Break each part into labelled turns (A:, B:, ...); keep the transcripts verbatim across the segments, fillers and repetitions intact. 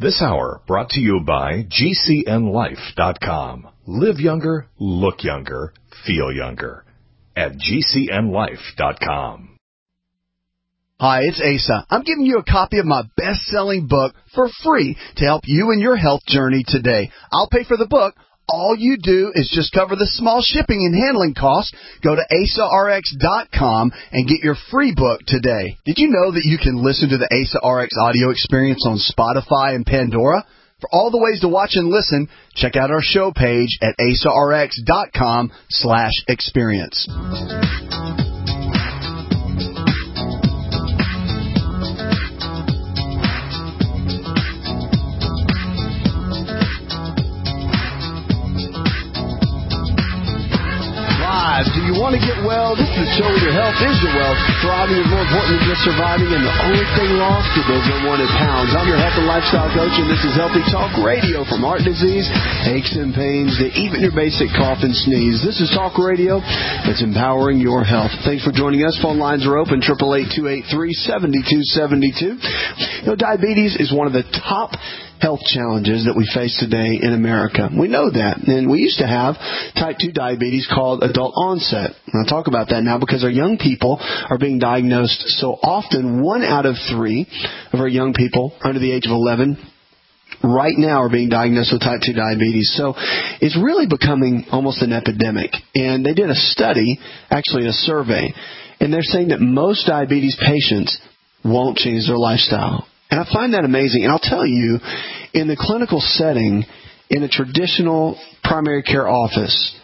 A: This hour brought to you by G C N life dot com. Live younger, look younger, feel younger at G C N life dot com.
B: Hi, it's Asa. I'm giving you a copy of my best-selling book for free to help you in your health journey today. I'll pay for the book. All you do is just cover the small shipping and handling costs. Go to asa r x dot com and get your free book today. Did you know that you can listen to the Asa R X audio experience on Spotify and Pandora? For all the ways to watch and listen, check out our show page at asa r x dot com slash experience. Do you want to get well? This is the show where your health is your wealth. Thriving is more important than just surviving, and the only thing lost to those that wanted pounds. I'm your health and lifestyle coach, and this is Healthy Talk Radio. From heart disease, aches and pains, to even your basic cough and sneeze. This is Talk Radio that's empowering your health. Thanks for joining us. Phone lines are open, eight eight eight, two eight three, seven two seven two. You know, diabetes is one of the top health challenges that we face today in America. We know that. And we used to have type two diabetes called adult onset. And I'll talk about that now because our young people are being diagnosed so often. One out of three of our young people under the age of eleven right now are being diagnosed with type two diabetes. So it's really becoming almost an epidemic. And they did a study, actually a survey, and they're saying that most diabetes patients won't change their lifestyle. And I find that amazing. And I'll tell you, in the clinical setting, in a traditional primary care office,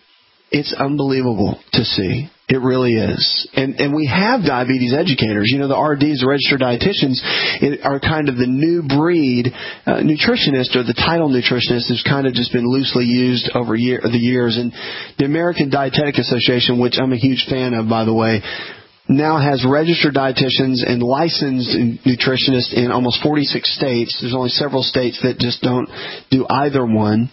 B: it's unbelievable to see. It really is. And and we have diabetes educators. You know, the R Ds, the registered dietitians, are kind of the new breed uh, nutritionist, or the title nutritionist has kind of just been loosely used over year, the years. And the American Dietetic Association, which I'm a huge fan of, by the way, now has registered dietitians and licensed nutritionists in almost forty-six states. There's only several states that just don't do either one.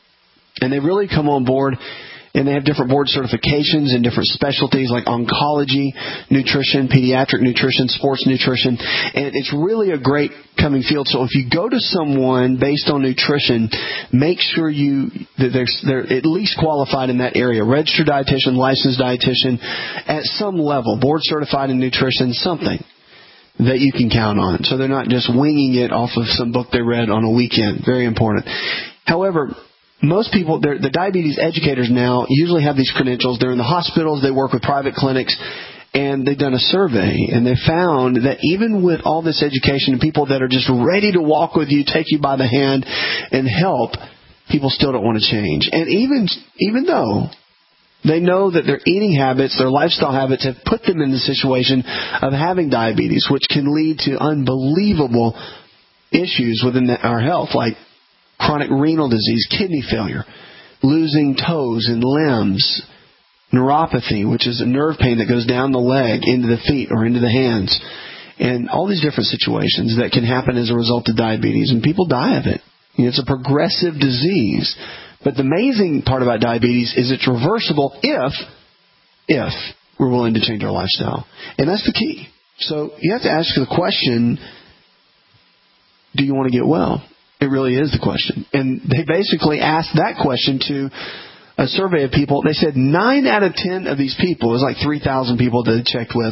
B: And they really come on board, and they have different board certifications in different specialties like oncology, nutrition, pediatric nutrition, sports nutrition. And it's really a great coming field. So if you go to someone based on nutrition, make sure you that they're, they're at least qualified in that area. Registered dietitian, licensed dietitian, at some level, board certified in nutrition, something that you can count on. So they're not just winging it off of some book they read on a weekend. Very important. However, most people, the diabetes educators now usually have these credentials. They're in the hospitals. They work with private clinics. And they've done a survey, and they found that even with all this education and people that are just ready to walk with you, take you by the hand, and help, people still don't want to change. And even even though they know that their eating habits, their lifestyle habits have put them in the situation of having diabetes, which can lead to unbelievable issues within the, our health, like chronic renal disease, kidney failure, losing toes and limbs, neuropathy, which is a nerve pain that goes down the leg into the feet or into the hands, and all these different situations that can happen as a result of diabetes, and people die of it. You know, it's a progressive disease. But the amazing part about diabetes is it's reversible if, if we're willing to change our lifestyle. And that's the key. So you have to ask the question, do you want to get well? It really is the question. And they basically asked that question to a survey of people. They said nine out of ten of these people, it was like three thousand people that they checked with,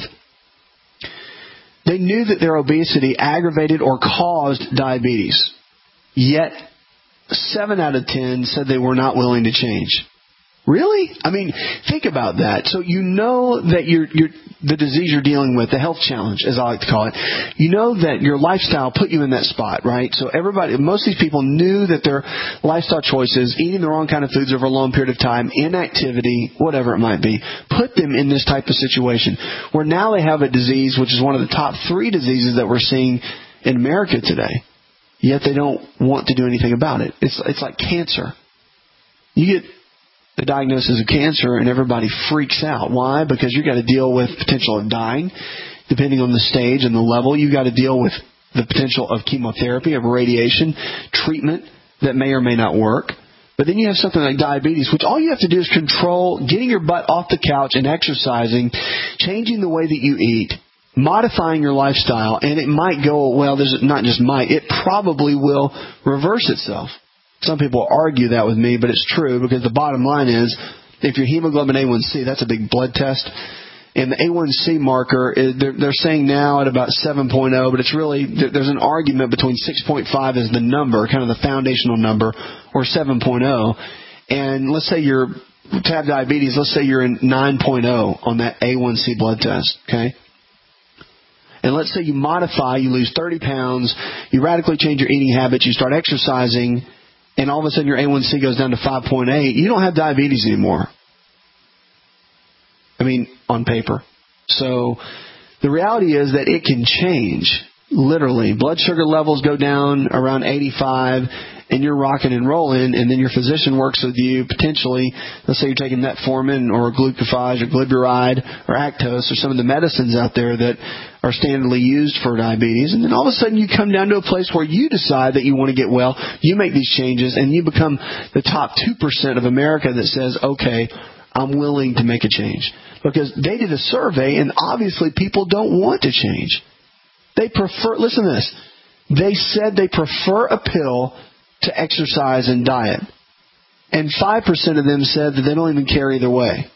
B: they knew that their obesity aggravated or caused diabetes. Yet seven out of ten said they were not willing to change. Really? I mean, think about that. So you know that you're, you're, the disease you're dealing with, the health challenge, as I like to call it, you know that your lifestyle put you in that spot, right? So everybody, most of these people knew that their lifestyle choices, eating the wrong kind of foods over a long period of time, inactivity, whatever it might be, put them in this type of situation where now they have a disease, which is one of the top three diseases that we're seeing in America today. Yet they don't want to do anything about it. It's, it's like cancer. You get the diagnosis of cancer and everybody freaks out. Why? Because you've got to deal with potential of dying, depending on the stage and the level. You've got to deal with the potential of chemotherapy, of radiation, treatment that may or may not work. But then you have something like diabetes, which all you have to do is control getting your butt off the couch and exercising, changing the way that you eat, modifying your lifestyle, and it might go, well, there's not just might, it probably will reverse itself. Some people argue that with me, but it's true, because the bottom line is, if your hemoglobin A one C, that's a big blood test, and the A one C marker, is, they're, they're saying now at about seven point oh, but it's really, there's an argument between six point five as the number, kind of the foundational number, or seven point oh. And let's say you're, to have diabetes, let's say you're in nine point oh on that A one C blood test, okay? And let's say you modify, you lose thirty pounds, you radically change your eating habits, you start exercising, and all of a sudden your A one C goes down to five point eight, you don't have diabetes anymore. I mean, on paper. So the reality is that it can change, literally. Blood sugar levels go down around eighty-five, and you're rocking and rolling, and then your physician works with you potentially. Let's say you're taking metformin or glucophage or glyburide or Actos or some of the medicines out there that are standardly used for diabetes. And then all of a sudden you come down to a place where you decide that you want to get well. You make these changes, and you become the top two percent of America that says, okay, I'm willing to make a change. Because they did a survey, and obviously people don't want to change. They prefer, listen to this, they said they prefer a pill to exercise and diet. And five percent of them said that they don't even care either way.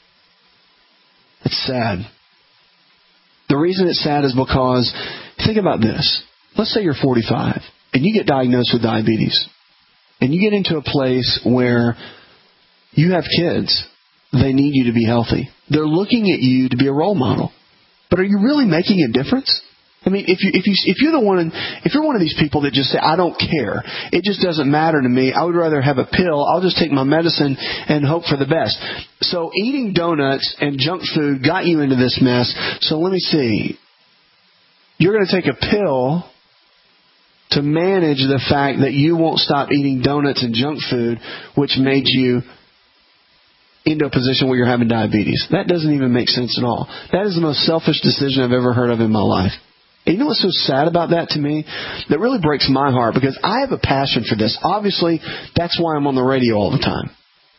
B: It's sad. The reason it's sad is because, think about this. Let's say you're forty-five, and you get diagnosed with diabetes. And you get into a place where you have kids. They need you to be healthy. They're looking at you to be a role model. But are you really making a difference? I mean, if you if you if you're the one if you're one of these people that just say, I don't care, it just doesn't matter to me, I would rather have a pill, I'll just take my medicine and hope for the best. So eating donuts and junk food got you into this mess. So let me see. You're going to take a pill to manage the fact that you won't stop eating donuts and junk food, which made you into a position where you're having diabetes. That doesn't even make sense at all. That is the most selfish decision I've ever heard of in my life. And you know what's so sad about that to me? That really breaks my heart, because I have a passion for this. Obviously, that's why I'm on the radio all the time.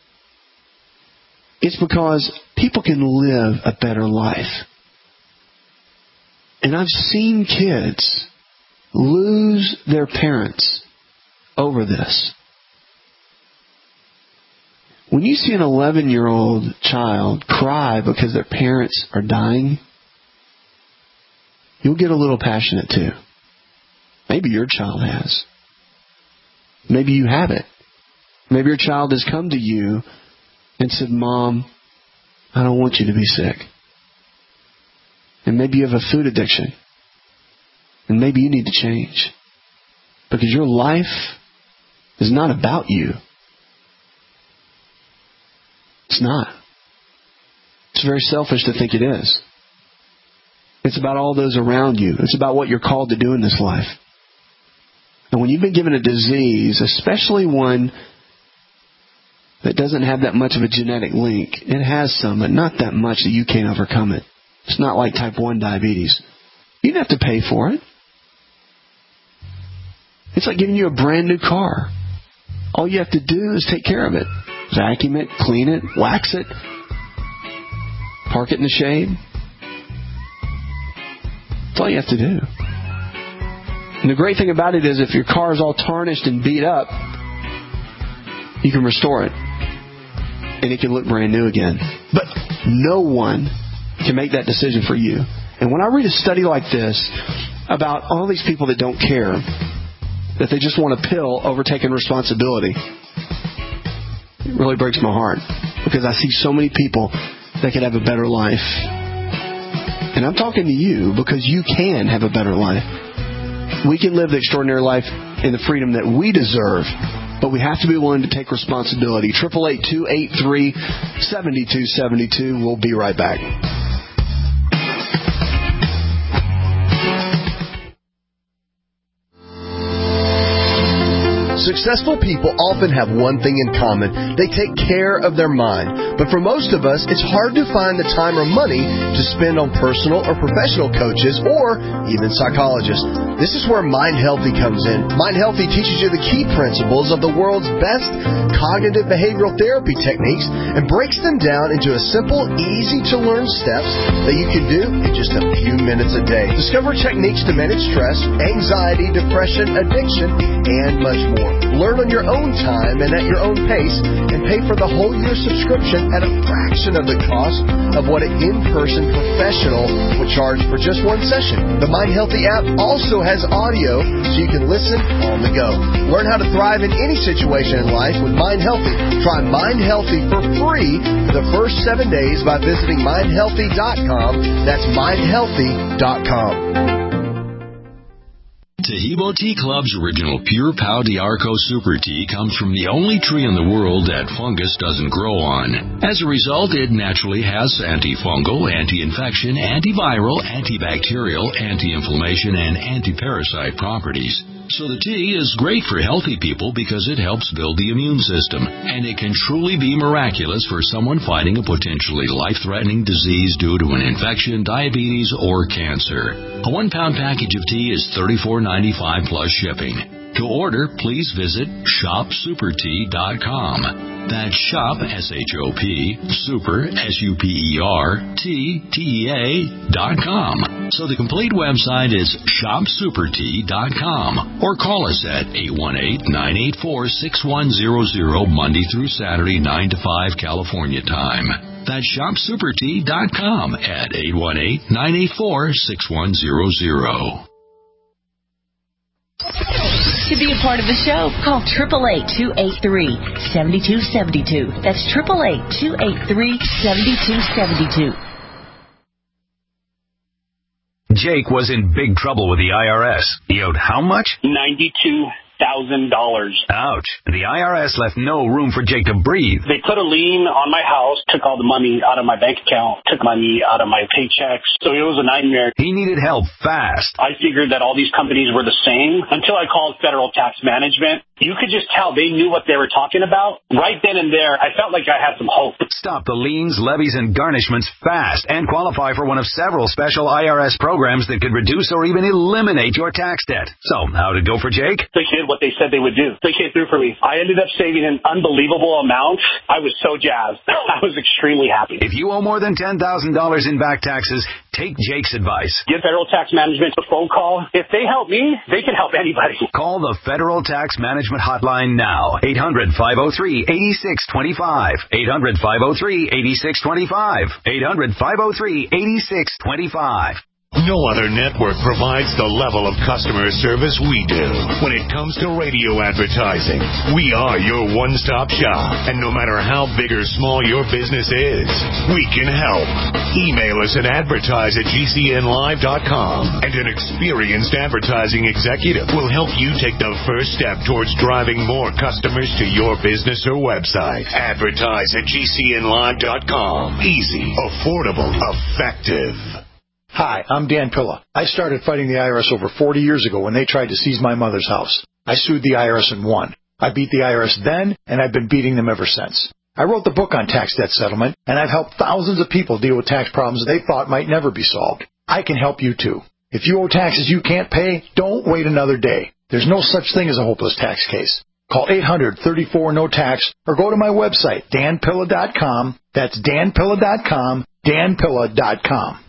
B: It's because people can live a better life. And I've seen kids lose their parents over this. When you see an eleven-year-old child cry because their parents are dying, you'll get a little passionate too. Maybe your child has. Maybe you have it. Maybe your child has come to you and said, Mom, I don't want you to be sick. And maybe you have a food addiction. And maybe you need to change. Because your life is not about you. It's not. It's very selfish to think it is. It's about all those around you. It's about what you're called to do in this life. And when you've been given a disease, especially one that doesn't have that much of a genetic link, it has some, but not that much that you can't overcome it. It's not like type one diabetes. You don't have to pay for it. It's like giving you a brand new car. All you have to do is take care of it. Vacuum it, clean it, wax it, park it in the shade. That's all you have to do. And the great thing about it is if your car is all tarnished and beat up, you can restore it. And it can look brand new again. But no one can make that decision for you. And when I read a study like this about all these people that don't care, that they just want a pill over taking responsibility, it really breaks my heart, because I see so many people that could have a better life. And I'm talking to you because you can have a better life. We can live the extraordinary life in the freedom that we deserve, but we have to be willing to take responsibility. eight eight eight, two eight three, seven two seven two. We'll be right back. Successful people often have one thing in common. They take care of their mind. But for most of us, it's hard to find the time or money to spend on personal or professional coaches or even psychologists. This is where Mind Healthy comes in. Mind Healthy teaches you the key principles of the world's best cognitive behavioral therapy techniques and breaks them down into a simple, easy-to-learn steps that you can do in just a few minutes a day. Discover techniques to manage stress, anxiety, depression, addiction, and much more. Learn on your own time and at your own pace, and pay for the whole year subscription at a fraction of the cost of what an in-person professional would charge for just one session. The Mind Healthy app also has audio so you can listen on the go. Learn how to thrive in any situation in life with Mind Healthy. Try Mind Healthy for free for the first seven days by visiting mind healthy dot com. That's mind healthy dot com.
C: Taheebo Tea Club's original Pure Pau D'Arco Super Tea comes from the only tree in the world that fungus doesn't grow on. As a result, it naturally has antifungal, anti-infection, antiviral, antibacterial, anti-inflammation, and anti-parasite properties. So the tea is great for healthy people because it helps build the immune system, and it can truly be miraculous for someone fighting a potentially life-threatening disease due to an infection, diabetes, or cancer. A one-pound package of tea is thirty-four ninety-five plus shipping. To order, please visit shop super tea dot com. That's shop, S H O P, super, S U P E R, T, T E A, dot com. So the complete website is shop super tea dot com. Or call us at eight one eight, nine eight four, six one zero zero, Monday through Saturday, nine to five, California time. That's shop super tea dot com at eight one eight, nine eight four, six one zero zero.
D: To be a part of the show, call eight eight eight, two eight three, seven two seven two. That's eight eight eight, two eight three, seven two seven two.
E: Jake was in big trouble with the I R S. He owed how much?
F: ninety-two thousand dollars.
E: Ouch. The I R S left no room for Jake to breathe.
F: They put a lien on my house, took all the money out of my bank account, took money out of my paychecks. So it was a nightmare.
E: He needed help fast.
F: I figured that all these companies were the same until I called Federal Tax Management. You could just tell they knew what they were talking about. Right then and there, I felt like I had some hope.
E: Stop the liens, levies, and garnishments fast and qualify for one of several special I R S programs that could reduce or even eliminate your tax debt. So, how'd it go for Jake?
F: They did what they said they would do. They came through for me. I ended up saving an unbelievable amount. I was so jazzed. I was extremely happy.
E: If you owe more than ten thousand dollars in back taxes, take Jake's advice.
F: Give Federal Tax Management a phone call. If they help me, they can help anybody.
E: Call the Federal Tax Management Hotline now. eight hundred, five oh three, eight six two five. eight hundred, five oh three, eight six two five. eight hundred, five oh three, eight six two five.
A: No other network provides the level of customer service we do. When it comes to radio advertising, we are your one-stop shop. And no matter how big or small your business is, we can help. Email us at advertise at G C N live dot com, and an experienced advertising executive will help you take the first step towards driving more customers to your business or website. Advertise at G C N live dot com. Easy, affordable, effective.
G: Hi, I'm Dan Pilla. I started fighting the I R S over forty years ago when they tried to seize my mother's house. I sued the I R S and won. I beat the I R S then, and I've been beating them ever since. I wrote the book on tax debt settlement, and I've helped thousands of people deal with tax problems they thought might never be solved. I can help you too. If you owe taxes you can't pay, don't wait another day. There's no such thing as a hopeless tax case. Call eight hundred, thirty-four, no tax or go to my website, dan pilla dot com. That's dan pilla dot com, dan pilla dot com.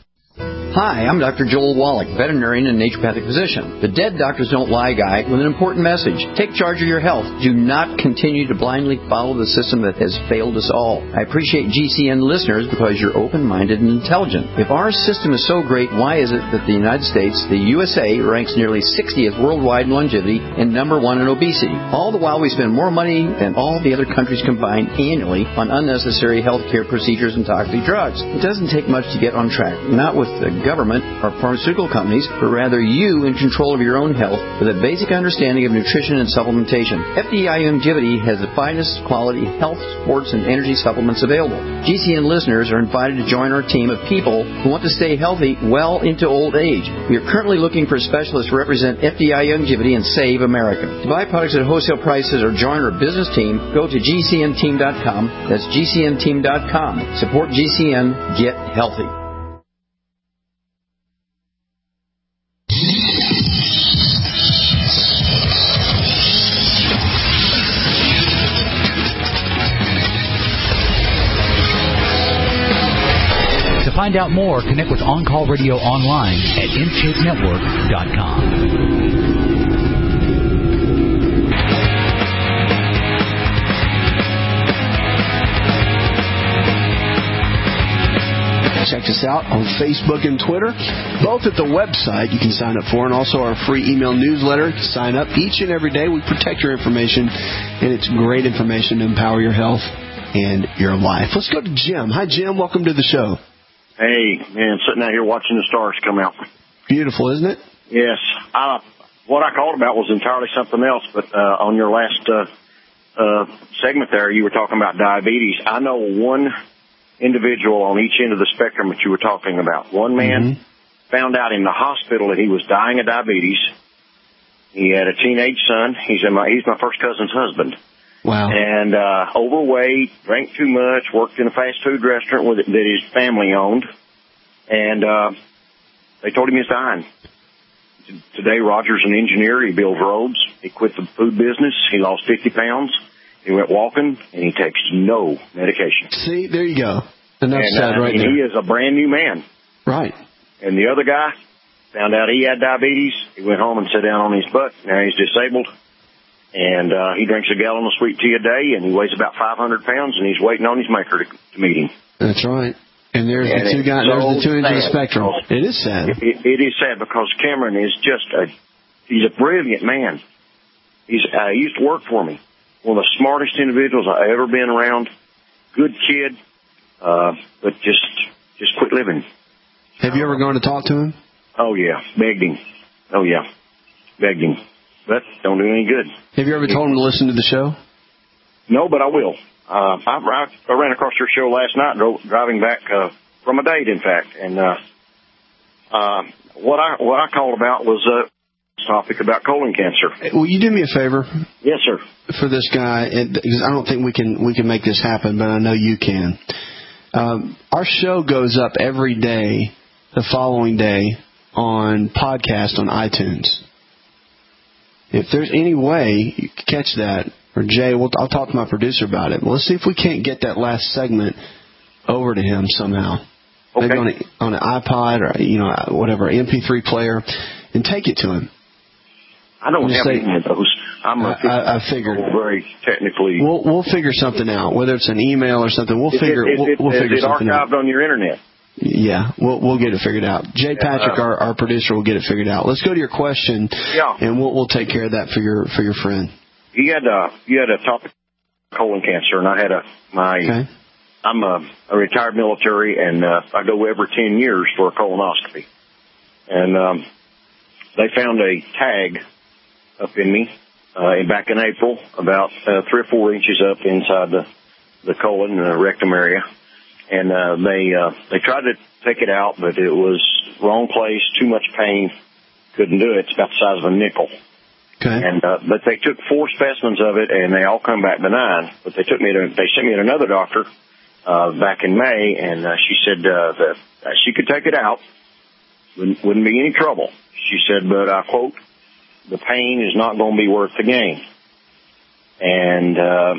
H: Hi, I'm Doctor Joel Wallach, veterinarian and naturopathic physician. The Dead Doctors Don't Lie guy with an important message. Take charge of your health. Do not continue to blindly follow the system that has failed us all. I appreciate G C N listeners because you're open-minded and intelligent. If our system is so great, why is it that the United States, the U S A, ranks nearly sixtieth worldwide in longevity and number one in obesity? All the while we spend more money than all the other countries combined annually on unnecessary health care procedures and toxic drugs. It doesn't take much to get on track, not with the government or pharmaceutical companies, but rather you in control of your own health with a basic understanding of nutrition and supplementation. F D I Longevity has the finest quality health, sports, and energy supplements available. G C N listeners are invited to join our team of people who want to stay healthy well into old age. We are currently looking for specialists to represent F D I Longevity and save America. To buy products at wholesale prices or join our business team, go to G C N team dot com. That's G C N team dot com. Support G C N. Get healthy.
I: To find out more, connect with On Call Radio online at in shape network dot com.
B: Check us out on Facebook and Twitter, both at the website you can sign up for, and also our free email newsletter. Sign up each and every day. We protect your information, and it's great information to empower your health and your life. Let's go to Jim. Hi, Jim. Welcome to the show.
J: Hey, man, sitting out here watching the stars come out.
B: Beautiful, isn't it?
J: Yes. Uh, what I called about was entirely something else, but uh, on your last uh, uh, segment there, you were talking about diabetes. I know one individual on each end of the spectrum that you were talking about. One man mm-hmm. found out in the hospital that he was dying of diabetes. He had a teenage son. He's in my, he's my first cousin's husband.
B: Wow.
J: And uh, overweight, drank too much, worked in a fast food restaurant with, that his family owned. And uh, they told him he's dying. Today, Roger's an engineer. He builds roads. He quit the food business. He lost fifty pounds. He went walking, and he takes no medication.
B: See, there you go. Enough
J: and,
B: said
J: uh,
B: right
J: and
B: there.
J: he is a brand new man.
B: Right.
J: And the other guy found out he had diabetes. He went home and sat down on his butt. Now he's disabled. And uh, he drinks a gallon of sweet tea a day, and he weighs about five hundred pounds, and he's waiting on his maker to, to meet him.
B: That's right. And there's
J: and
B: the two guys.
J: So
B: there's the two ends of the
J: sad.
B: spectrum. It is sad.
J: It, it, it is sad because Cameron is just a, he's a brilliant man. He's, uh, he used to work for me. One of the smartest individuals I've ever been around. Good kid, uh, but just just quit living.
B: Have you ever gone to talk to him?
J: Oh, yeah. Begged him. Oh, yeah. Begged him. But don't do any good.
B: Have you ever told him to listen to the show?
J: No, but I will. Uh, I, I, I ran across your show last night, drove, driving back uh, from a date, in fact. And uh, uh, what I what I called about was a topic about colon cancer.
B: Will you do me a favor?
J: Yes, sir.
B: For this guy, and, because I don't think we can we can make this happen, but I know you can. Um, our show goes up every day, the following day, on podcast on iTunes. If there's any way you can catch that, or Jay, we'll, I'll talk to my producer about it. Well, let's see if we can't get that last segment over to him somehow.
J: Okay.
B: Maybe on, a, on an iPod or, you know, whatever, M P three player, and take it to him.
J: I don't have
B: say,
J: any of those. I'm a
B: I, I, I figured.
J: Very technically.
B: We'll we'll figure something out, whether it's an email or something. We'll
J: is
B: figure.
J: It, is
B: we'll,
J: it,
B: we'll
J: is
B: figure
J: it
B: something
J: archived
B: out.
J: on your internet?
B: Yeah, we'll we'll get it figured out. Jay
J: yeah,
B: Patrick,
J: uh,
B: our, our producer, will get it figured out. Let's go to your question.
J: Yeah.
B: And we'll we'll take care of that for your for your friend.
J: You had a you had a topic colon cancer, and I had a my.
B: Okay.
J: I'm a, a retired military, and uh, I go every ten years for a colonoscopy. And um, they found a tag up in me uh, back in April, about uh, three or four inches up inside the, the colon and the rectum area. And uh, they uh, they tried to take it out, but it was wrong place, too much pain, couldn't do it. It's about the size of a nickel.
B: Okay.
J: And uh, but they took four specimens of it, and they all come back benign. But they took me to they sent me to another doctor uh, back in May, and uh, she said uh, that uh, she could take it out, wouldn't, wouldn't be any trouble. She said, but I quote, the pain is not going to be worth the gain. And uh,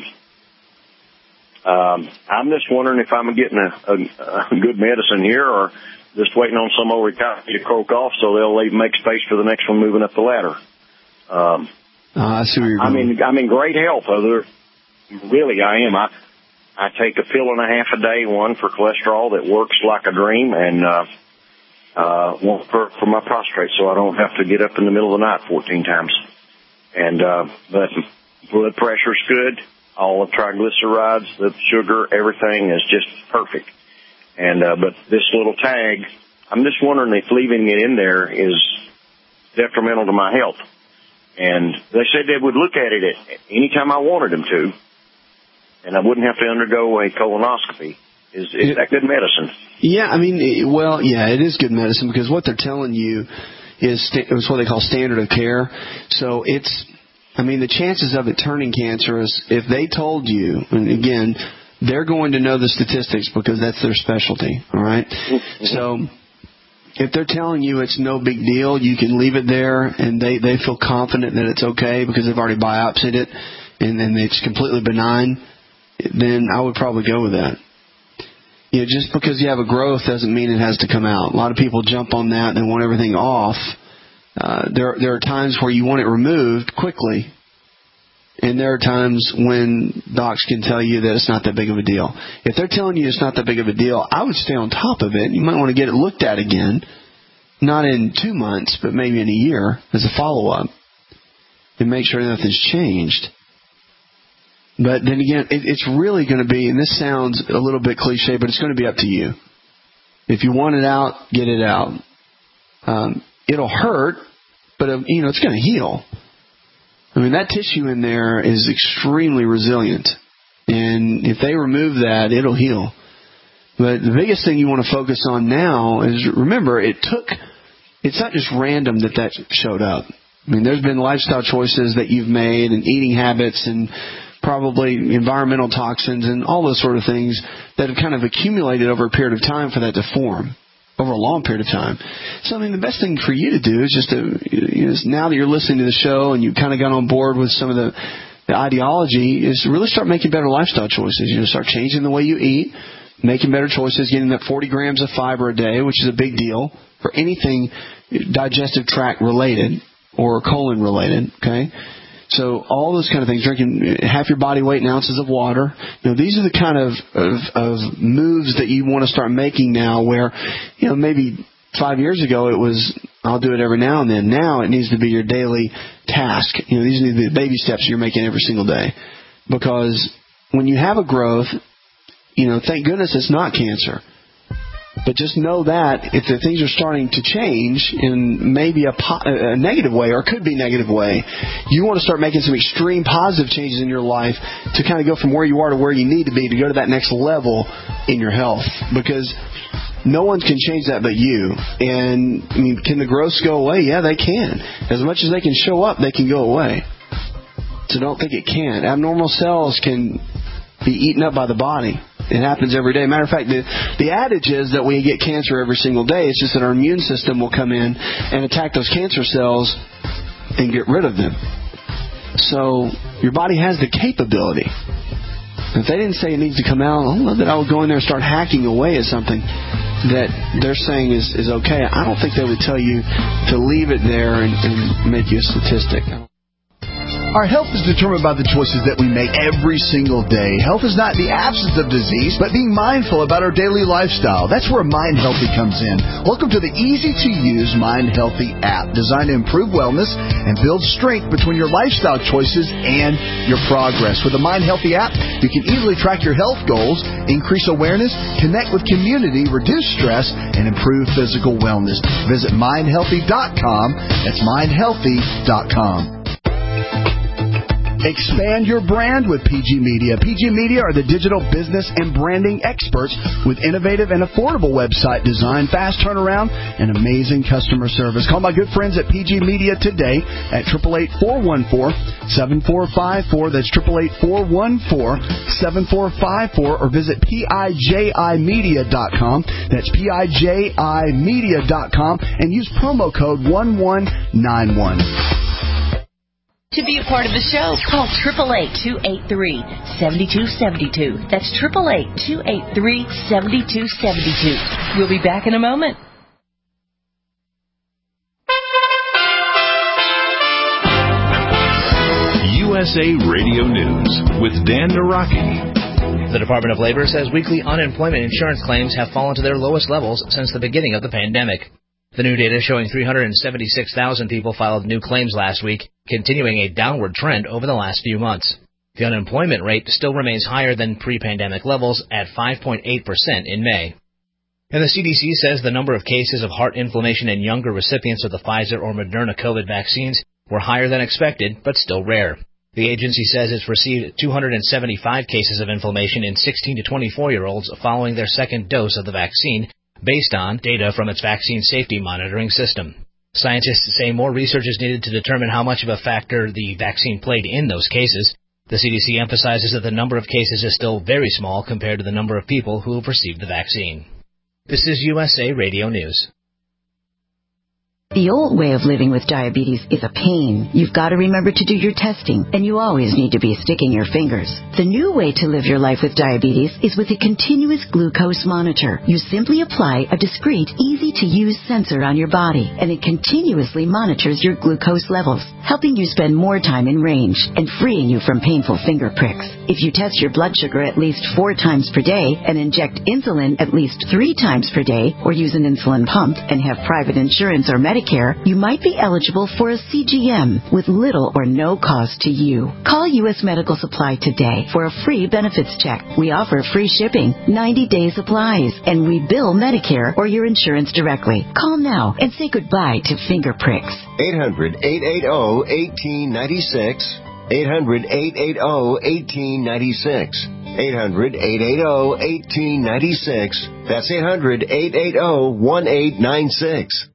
J: um, I'm just wondering if I'm getting a, a, a good medicine here, or just waiting on some old recovery to croak off so they'll leave, make space for the next one moving up the ladder. Um,
B: uh, I see where you're
J: I'm
B: going.
J: in, I'm in great health. Other, really, I am. I I take a pill and a half a day, one for cholesterol that works like a dream, and uh, uh, one for, for my prostate, so I don't have to get up in the middle of the night fourteen times. And uh, but blood pressure's good. All the triglycerides, the sugar, everything is just perfect. And uh, but this little tag, I'm just wondering if leaving it in there is detrimental to my health. And they said they would look at it at any time I wanted them to, and I wouldn't have to undergo a colonoscopy. Is, is it, that good medicine?
B: Yeah, I mean, well, yeah, it is good medicine because what they're telling you is st- it's what they call standard of care. So it's, I mean, the chances of it turning cancerous, if they told you, and again, they're going to know the statistics because that's their specialty, all right? Mm-hmm. So if they're telling you it's no big deal, you can leave it there, and they, they feel confident that it's okay because they've already biopsied it, and then it's completely benign, then I would probably go with that. You know, just because you have a growth doesn't mean it has to come out. A lot of people jump on that and want everything off. Uh, there, there are times where you want it removed quickly, and there are times when docs can tell you that it's not that big of a deal. If they're telling you it's not that big of a deal, I would stay on top of it. You might want to get it looked at again, not in two months, but maybe in a year as a follow-up, and make sure nothing's changed. But then again, it, it's really going to be, and this sounds a little bit cliche, but it's going to be up to you. If you want it out, get it out. Um, it'll hurt, but uh, you know it's going to heal. I mean, that tissue in there is extremely resilient. And if they remove that, it'll heal. But the biggest thing you want to focus on now is, remember, it took, it's not just random that that showed up. I mean, there's been lifestyle choices that you've made and eating habits and probably environmental toxins and all those sort of things that have kind of accumulated over a period of time for that to form. Over a long period of time. So, I mean, the best thing for you to do is just to, you know, now that you're listening to the show and you've kind of got on board with some of the, the ideology, is to really start making better lifestyle choices. You know, start changing the way you eat, making better choices, getting that forty grams of fiber a day, which is a big deal for anything digestive tract related or colon related, okay? So all those kind of things, drinking half your body weight in ounces of water. You know, these are the kind of, of, of moves that you want to start making now where, you know, maybe five years ago it was, I'll do it every now and then. Now it needs to be your daily task. You know, these need to be the baby steps you're making every single day. Because when you have a growth, you know, thank goodness it's not cancer. But just know that if the things are starting to change in maybe a, po- a negative way, or could be negative way, you want to start making some extreme positive changes in your life to kind of go from where you are to where you need to be to go to that next level in your health. Because no one can change that but you. And, I mean, can the growths go away? Yeah, they can. As much as they can show up, they can go away. So don't think it can't. Abnormal cells can be eaten up by the body. It happens every day. Matter of fact, the, the adage is that we get cancer every single day. It's just that our immune system will come in and attack those cancer cells and get rid of them. So your body has the capability. If they didn't say it needs to come out, I don't know that I would go in there and start hacking away at something that they're saying is, is okay. I don't think they would tell you to leave it there and, and make you a statistic.
K: Our health is determined by the choices that we make every single day. Health is not the absence of disease, but being mindful about our daily lifestyle. That's where Mind Healthy comes in. Welcome to the easy-to-use Mind Healthy app, designed to improve wellness and build strength between your lifestyle choices and your progress. With the Mind Healthy app, you can easily track your health goals, increase awareness, connect with community, reduce stress, and improve physical wellness. Visit mind healthy dot com. That's mind healthy dot com. Expand your brand with P G Media. P G Media are the digital business and branding experts with innovative and affordable website design, fast turnaround, and amazing customer service. Call my good friends at P G Media today at eight eight eight, four one four, seven four five four. That's eight eight eight, four one four, seven four five four. Or visit P I J I media dot com. That's P I J I media dot com. And use promo code one one nine one.
D: To be a part of the show, call eight eight eight, two eight three, seven two seven two. That's eight eight eight, two eight three, seven two seven two. We'll be back in a moment.
A: U S A Radio News with Dan Naraki.
L: The Department of Labor says weekly unemployment insurance claims have fallen to their lowest levels since the beginning of the pandemic. The new data showing three hundred seventy-six thousand people filed new claims last week, continuing a downward trend over the last few months. The unemployment rate still remains higher than pre-pandemic levels at five point eight percent in May. And the C D C says the number of cases of heart inflammation in younger recipients of the Pfizer or Moderna COVID vaccines were higher than expected, but still rare. The agency says it's received two hundred seventy-five cases of inflammation in sixteen to twenty-four-year-olds following their second dose of the vaccine, based on data from its vaccine safety monitoring system. Scientists say more research is needed to determine how much of a factor the vaccine played in those cases. The C D C emphasizes that the number of cases is still very small compared to the number of people who have received the vaccine. This is U S A Radio News.
M: The old way of living with diabetes is a pain. You've got to remember to do your testing, and you always need to be sticking your fingers. The new way to live your life with diabetes is with a continuous glucose monitor. You simply apply a discreet, easy-to-use sensor on your body, and it continuously monitors your glucose levels, helping you spend more time in range and freeing you from painful finger pricks. If you test your blood sugar at least four times per day and inject insulin at least three times per day, or use an insulin pump and have private insurance or Medicare, you might be eligible for a C G M with little or no cost to you. Call U S Medical Supply today for a free benefits check. We offer free shipping, ninety-day supplies, and we bill Medicare or your insurance directly. Call now and say goodbye to finger pricks.
N: eight hundred, eight eight zero, one eight nine six. eight hundred, eight eight zero, one eight nine six. eight hundred, eight eight zero, one eight nine six. That's eight hundred, eight eight zero, one eight nine six.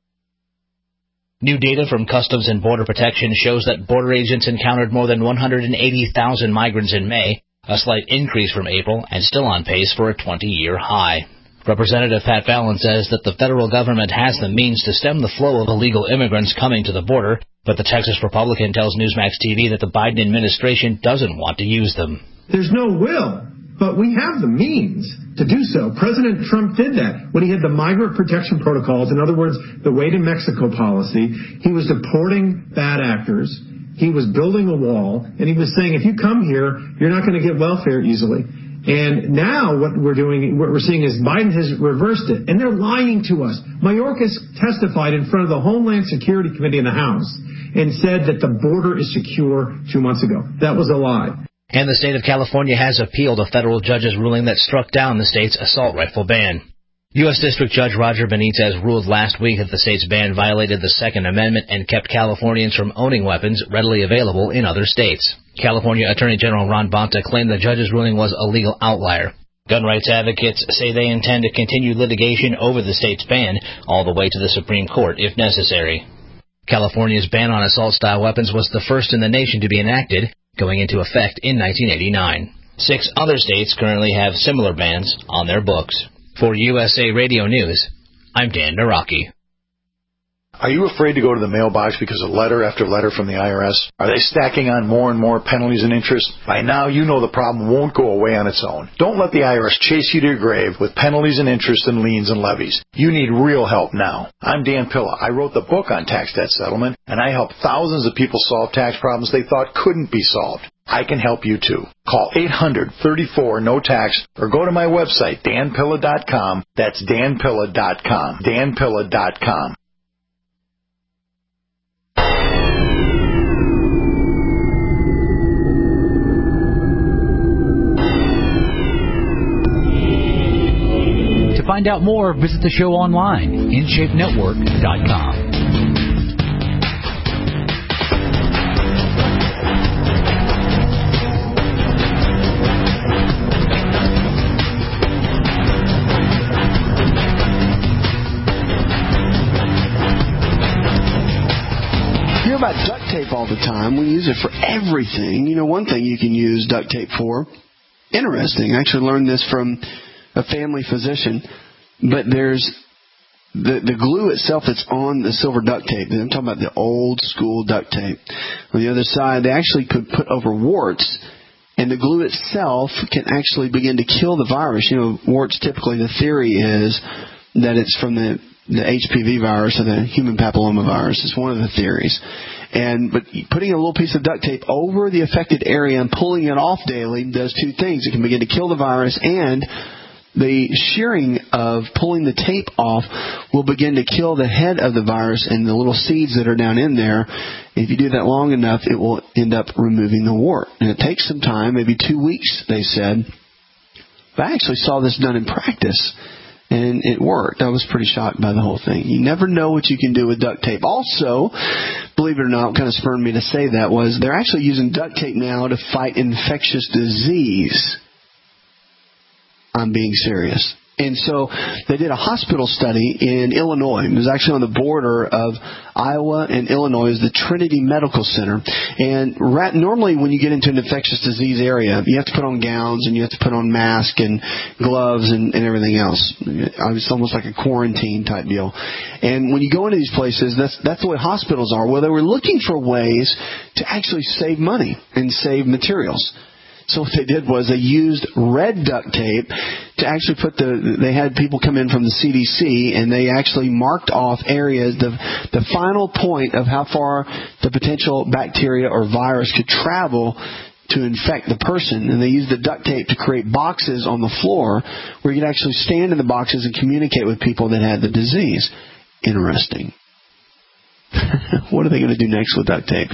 L: New data from Customs and Border Protection shows that border agents encountered more than one hundred eighty thousand migrants in May, a slight increase from April, and still on pace for a twenty-year high. Representative Pat Fallon says that the federal government has the means to stem the flow of illegal immigrants coming to the border, but the Texas Republican tells Newsmax T V that the Biden administration doesn't want to use them.
O: There's no will, but we have the means to do so. President Trump did that when he had the migrant protection protocols. In other words, the Wait in Mexico policy. He was deporting bad actors. He was building a wall, and he was saying, if you come here, you're not going to get welfare easily. And now what we're doing, what we're seeing is Biden has reversed it, and they're lying to us. Mayorkas testified in front of the Homeland Security Committee in the House and said that the border is secure two months ago. That was a lie.
L: And the state of California has appealed a federal judge's ruling that struck down the state's assault rifle ban. U S District Judge Roger Benitez ruled last week that the state's ban violated the Second Amendment and kept Californians from owning weapons readily available in other states. California Attorney General Ron Bonta claimed the judge's ruling was a legal outlier. Gun rights advocates say they intend to continue litigation over the state's ban all the way to the Supreme Court if necessary. California's ban on assault-style weapons was the first in the nation to be enacted, going into effect in nineteen eighty-nine. Six other states currently have similar bans on their books. For U S A Radio News, I'm Dan Naraki.
G: Are you afraid to go to the mailbox because of letter after letter from the I R S? Are they stacking on more and more penalties and interest? By now, you know the problem won't go away on its own. Don't let the I R S chase you to your grave with penalties and interest and liens and levies. You need real help now. I'm Dan Pilla. I wrote the book on tax debt settlement, and I help thousands of people solve tax problems they thought couldn't be solved. I can help you too. Call eight hundred, thirty-four, no tax or go to my website, dan pilla dot com. That's dan pilla dot com. dan pilla dot com.
I: To find out more, visit the show online, in shape network dot com.
B: About duct tape all the time. We use it for everything. You know, one thing you can use duct tape for. Interesting. I actually learned this from a family physician. But there's the the glue itself that's on the silver duct tape. I'm talking about the old school duct tape. On the other side, they actually could put over warts, and the glue itself can actually begin to kill the virus. You know, warts, typically the theory is that it's from the the H P V virus or the human papilloma virus. Is one of the theories. And but putting a little piece of duct tape over the affected area and pulling it off daily does two things. It can begin to kill the virus, and the shearing of pulling the tape off will begin to kill the head of the virus and the little seeds that are down in there. If you do that long enough, it will end up removing the wart. And it takes some time, maybe two weeks, they said. But I actually saw this done in practice. And it worked. I was pretty shocked by the whole thing. You never know what you can do with duct tape. Also, believe it or not, what kind of spurred me to say that was they're actually using duct tape now to fight infectious disease. I'm being serious. And so they did a hospital study in Illinois. It was actually on the border of Iowa and Illinois. It was the Trinity Medical Center. And rat, normally when you get into an infectious disease area, you have to put on gowns and you have to put on masks and gloves and, and everything else. It's almost like a quarantine type deal. And when you go into these places, that's, that's the way hospitals are. Well, they were looking for ways to actually save money and save materials. So what they did was they used red duct tape to actually put the, they had people come in from the C D C and they actually marked off areas, the, the final point of how far the potential bacteria or virus could travel to infect the person. And they used the duct tape to create boxes on the floor where you could actually stand in the boxes and communicate with people that had the disease. Interesting. What are they going to do next with duct tape?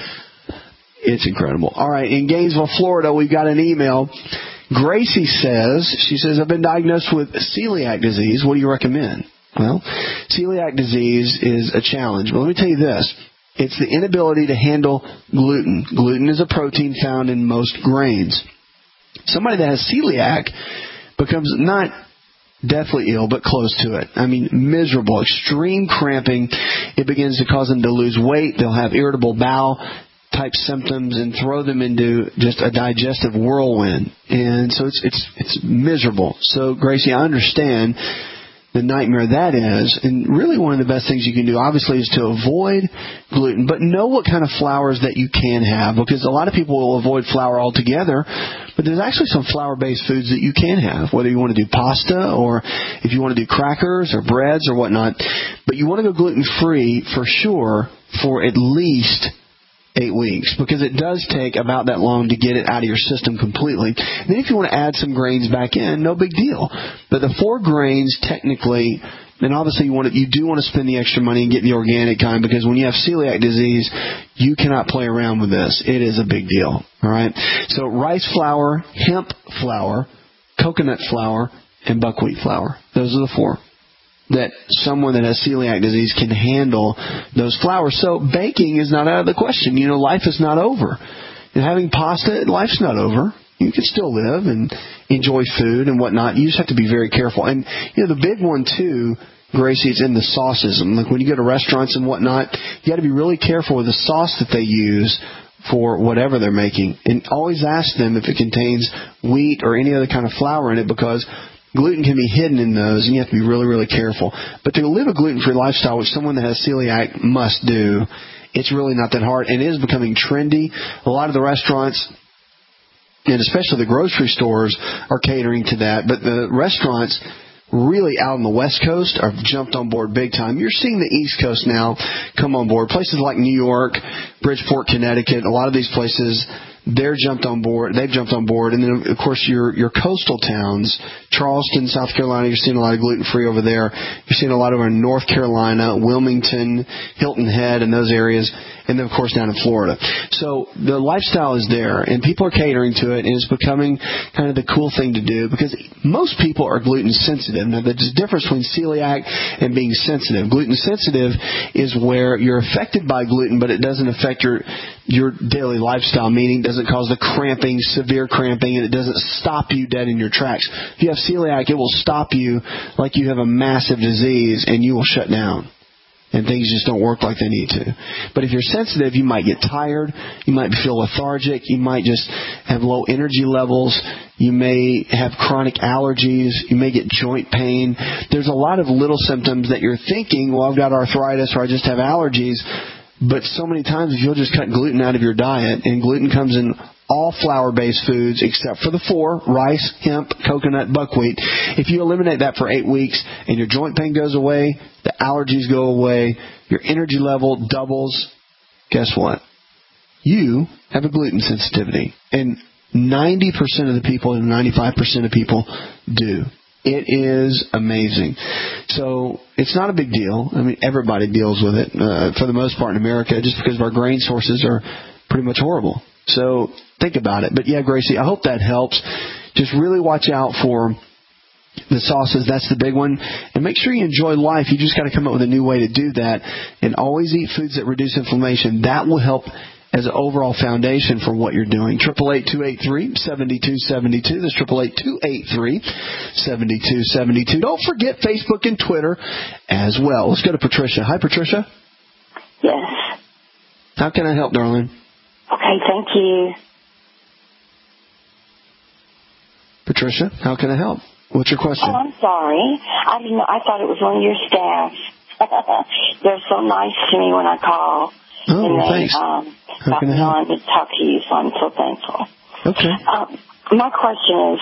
B: It's incredible. All right, in Gainesville, Florida, we've got an email. Gracie says, she says, I've been diagnosed with celiac disease. What do you recommend? Well, celiac disease is a challenge. But let me tell you this. It's the inability to handle gluten. Gluten is a protein found in most grains. Somebody that has celiac becomes not deathly ill, but close to it. I mean, miserable, extreme cramping. It begins to cause them to lose weight. They'll have irritable bowel type symptoms and throw them into just a digestive whirlwind. And so it's it's it's miserable. So, Gracie, I understand the nightmare that is. And really one of the best things you can do, obviously, is to avoid gluten, but know what kind of flours that you can have, because a lot of people will avoid flour altogether, but there's actually some flour-based foods that you can have, whether you want to do pasta or if you want to do crackers or breads or whatnot. But you want to go gluten-free for sure for at least eight weeks, because it does take about that long to get it out of your system completely. And then if you want to add some grains back in, no big deal. But the four grains, technically, and obviously you want to, you do want to spend the extra money and get the organic kind, because when you have celiac disease, you cannot play around with this. It is a big deal. All right. So rice flour, hemp flour, coconut flour, and buckwheat flour. Those are the four that someone that has celiac disease can handle those flours. So baking is not out of the question. You know, life is not over. And having pasta, life's not over. You can still live and enjoy food and whatnot. You just have to be very careful. And, you know, the big one, too, Gracie, is in the sauces. Like when you go to restaurants and whatnot, you got to be really careful with the sauce that they use for whatever they're making. And always ask them if it contains wheat or any other kind of flour in it, because gluten can be hidden in those, and you have to be really, really careful. But to live a gluten-free lifestyle, which someone that has celiac must do, it's really not that hard. And it is becoming trendy. A lot of the restaurants, and especially the grocery stores, are catering to that. But the restaurants really out on the West Coast have jumped on board big time. You're seeing the East Coast now come on board. Places like New York, Bridgeport, Connecticut, a lot of these places, they're jumped on board. They've jumped on board. And then, of course, your your coastal towns, Charleston, South Carolina, you're seeing a lot of gluten-free over there. You're seeing a lot over in North Carolina, Wilmington, Hilton Head, and those areas. And then, of course, down in Florida. So the lifestyle is there, and people are catering to it, and it's becoming kind of the cool thing to do, because most people are gluten sensitive. Now, there's a difference between celiac and being sensitive. Gluten sensitive is where you're affected by gluten, but it doesn't affect your your daily lifestyle, meaning it doesn't cause the cramping, severe cramping, and it doesn't stop you dead in your tracks. If you have celiac, it will stop you like you have a massive disease, and you will shut down. And things just don't work like they need to. But if you're sensitive, you might get tired. You might feel lethargic. You might just have low energy levels. You may have chronic allergies. You may get joint pain. There's a lot of little symptoms that you're thinking, well, I've got arthritis or I just have allergies. But so many times, if you'll just cut gluten out of your diet, and gluten comes in all flour-based foods except for the four, rice, hemp, coconut, buckwheat. If you eliminate that for eight weeks and your joint pain goes away, the allergies go away, your energy level doubles, guess what? You have a gluten sensitivity. And ninety percent of the people and ninety-five percent of people do. It is amazing. So it's not a big deal. I mean, everybody deals with it uh, for the most part in America, just because of our grain sources are pretty much horrible. So think about it. But yeah, Gracie, I hope that helps. Just really watch out for The sauces, that's the big one. And make sure you enjoy life. You just got to come up with a new way to do that. And always eat foods that reduce inflammation. That will help as an overall foundation for what you're doing. eight eight eight, two eight three, seven two seven two. That's eight eight eight, two eight three, seven two seven two. Don't forget Facebook and Twitter as well. Let's go to Patricia. Hi, Patricia.
P: Yes.
B: How can I help, darling?
P: Okay, thank you.
B: Patricia, how can I help? What's your question?
P: Oh, I'm sorry. I didn't know. I thought it was one of your staff. They're so nice to me when I call.
B: Oh,
P: and they,
B: thanks.
P: Um,
B: how can I help?
P: On to talk to you, so I'm so thankful.
B: Okay.
P: Um, my question is,